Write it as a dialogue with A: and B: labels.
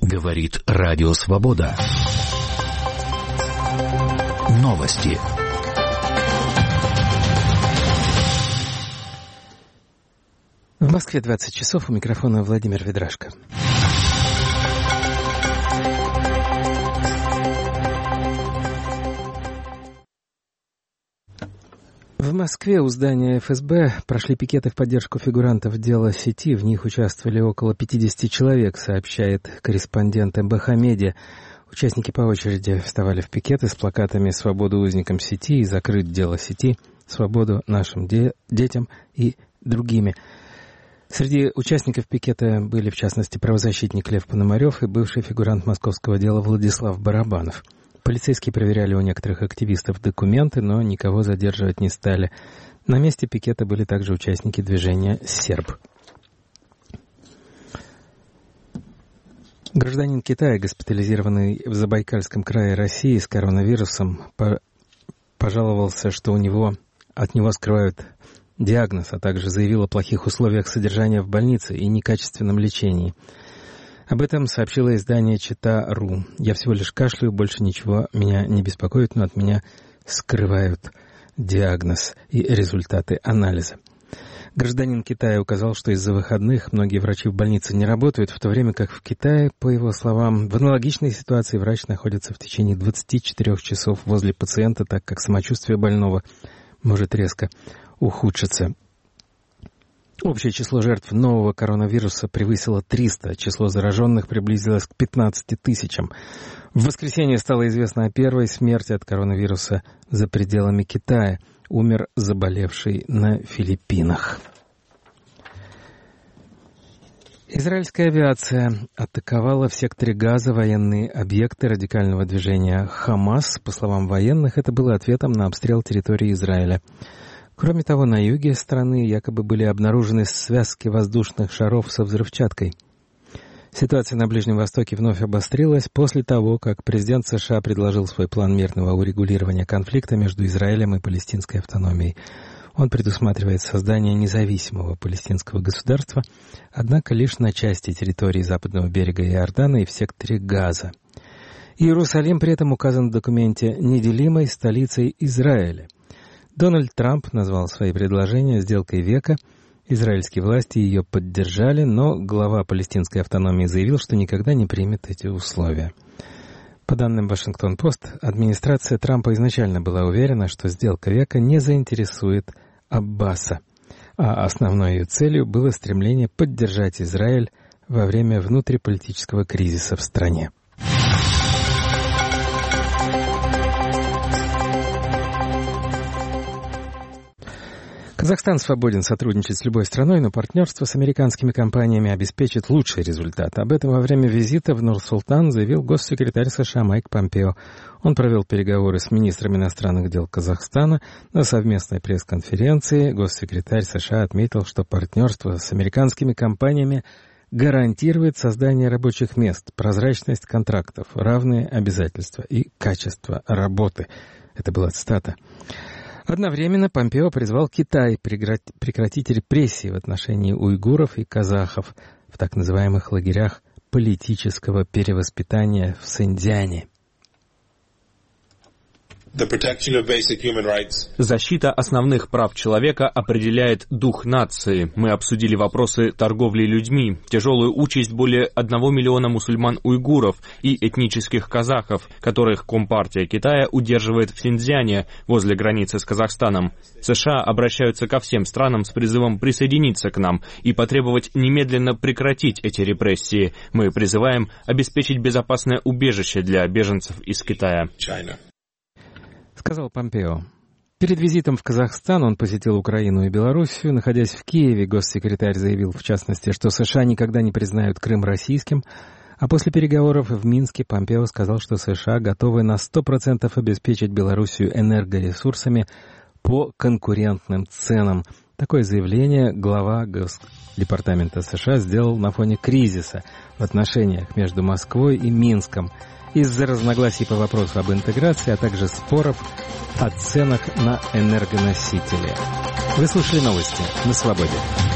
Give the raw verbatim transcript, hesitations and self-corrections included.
A: Говорит Радио Свобода. Новости.
B: В Москве двадцать часов, у микрофона Владимир Ведрашко. В Москве у здания эф эс бэ прошли пикеты в поддержку фигурантов дела сети. В них участвовали около пятьдесят человек, сообщает корреспондент эм бэ ха Медиа. Участники по очереди вставали в пикеты с плакатами «Свободу узникам сети» и «Закрыть дело сети», «Свободу нашим де- детям» и другими. Среди участников пикета были, в частности, правозащитник Лев Пономарев и бывший фигурант московского дела Владислав Барабанов. Полицейские проверяли у некоторых активистов документы, но никого задерживать не стали. На месте пикета были также участники движения «Серб». Гражданин Китая, госпитализированный в Забайкальском крае России с коронавирусом, пожаловался, что у него, от него скрывают диагноз, а также заявил о плохих условиях содержания в больнице и некачественном лечении. Об этом сообщило издание Чита.ру. «Я всего лишь кашляю, больше ничего меня не беспокоит, но от меня скрывают диагноз и результаты анализа». Гражданин Китая указал, что из-за выходных многие врачи в больнице не работают, в то время как в Китае, по его словам, в аналогичной ситуации врач находится в течение двадцати четырёх часов возле пациента, так как самочувствие больного может резко ухудшиться. Общее число жертв нового коронавируса превысило триста, число зараженных приблизилось к пятнадцати тысячам. В воскресенье стало известно о первой смерти от коронавируса за пределами Китая. Умер заболевший на Филиппинах. Израильская авиация атаковала в секторе Газа военные объекты радикального движения «Хамас». По словам военных, это было ответом на обстрел территории Израиля. Кроме того, на юге страны якобы были обнаружены связки воздушных шаров со взрывчаткой. Ситуация на Ближнем Востоке вновь обострилась после того, как президент США предложил свой план мирного урегулирования конфликта между Израилем и палестинской автономией. Он предусматривает создание независимого палестинского государства, однако лишь на части территории западного берега Иордана и в секторе Газа. Иерусалим при этом указан в документе неделимой столицей Израиля. Дональд Трамп назвал свои предложения «сделкой века». Израильские власти ее поддержали, но глава палестинской автономии заявил, что никогда не примет эти условия. По данным Вашингтон-Пост, администрация Трампа изначально была уверена, что сделка века не заинтересует Аббаса, а основной ее целью было стремление поддержать Израиль во время внутриполитического кризиса в стране. Казахстан свободен сотрудничать с любой страной, но партнерство с американскими компаниями обеспечит лучший результат. Об этом во время визита в Нур-Султан заявил госсекретарь США Майк Помпео. Он провел переговоры с министром иностранных дел Казахстана. На совместной пресс-конференции госсекретарь США отметил, что партнерство с американскими компаниями гарантирует создание рабочих мест, прозрачность контрактов, равные обязательства и качество работы. Это была цитата. Одновременно Помпео призвал Китай прекратить репрессии в отношении уйгуров и казахов в так называемых лагерях политического перевоспитания в Синьцзяне.
C: Защита основных прав человека определяет дух нации. Мы обсудили вопросы торговли людьми, тяжелую участь более одного миллиона мусульман-уйгуров и этнических казахов, которых Компартия Китая удерживает в Синьцзяне, возле границы с Казахстаном. США обращаются ко всем странам с призывом присоединиться к нам и потребовать немедленно прекратить эти репрессии. Мы призываем обеспечить безопасное убежище для беженцев из Китая.
B: Сказал Помпео. Перед визитом в Казахстан он посетил Украину и Белоруссию. Находясь в Киеве, госсекретарь заявил, в частности, что США никогда не признают Крым российским, а после переговоров в Минске Помпео сказал, что США готовы на сто процентов обеспечить Белоруссию энергоресурсами по конкурентным ценам. Такое заявление глава Госдепартамента США сделал на фоне кризиса в отношениях между Москвой и Минском из-за разногласий по вопросу об интеграции, а также споров о ценах на энергоносители. Вы слушали новости на Свободе.